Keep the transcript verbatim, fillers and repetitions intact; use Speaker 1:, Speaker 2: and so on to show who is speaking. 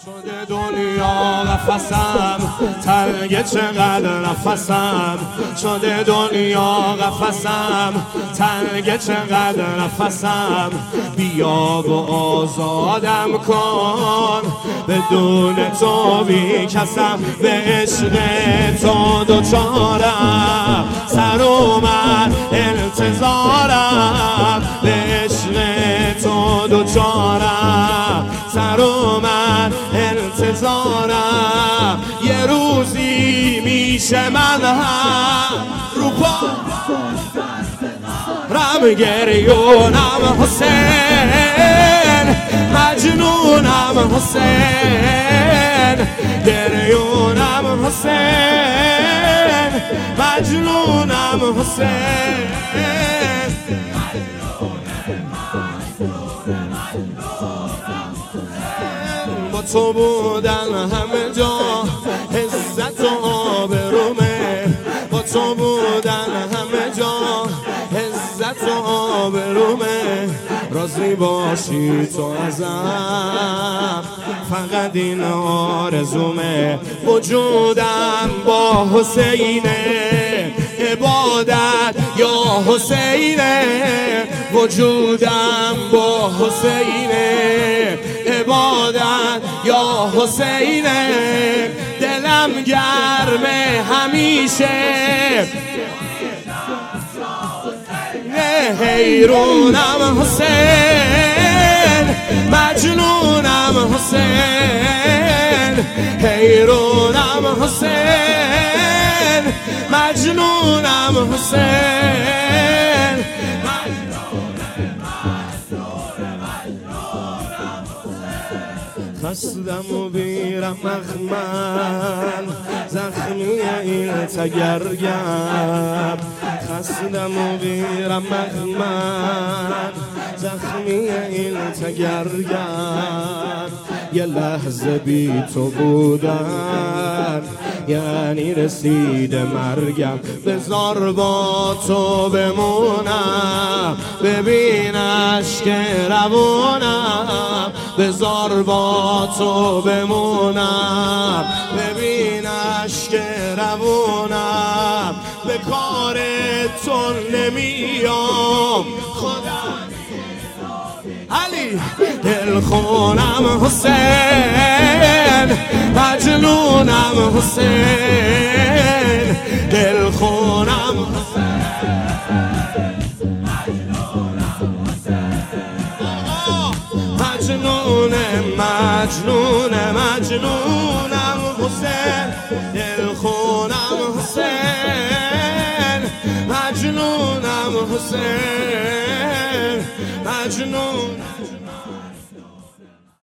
Speaker 1: شده دنیا قفسم، تنگ چقدر نفسم. شده دنیا قفسم، تنگ چقدر نفسم. بیا و آزادم کن، بدون تو بی کسم. به عشق تو دوچارم، سر اومد انتظارم. به عشق تو دوچارم، سر اومد انتظارم. یه روزی میشه من هم رو پا رم گریونم حسین، مجنونم حسین. گریونم حسین، مجنونم حسین. با تو بودن همه جا عزت و آبرومه. با تو بودن همه جا عزت و آبرومه. راضی باشی تو ازم، فقط این آرزومه. وجودم با حسینه، عبادت یا حسینه. وجودم با حسینه، عبادت یا حسینه. دلم گرمه همیشه، حیرونم حسین، مجنونم حسین. حیرونم حسین، مجنونم حسین. خستم و بیرم مخمل، زخمی این تگرگم. خستم و بیرم مخمل، زخمی این تگرگم. یه لحظه بی تو بودن یعنی رسید مرگم. بذار با تو بمونم، ببین اشک روانم. بذار با تو بمونم، ببین اشک روانم. به کار تو نمیام خدا علی. دل خونم حسین، مجنونم حسین. دل خونم مجنون مجنون مجنونم حسین. دل خونم حسین، مجنونم حسین. مجنون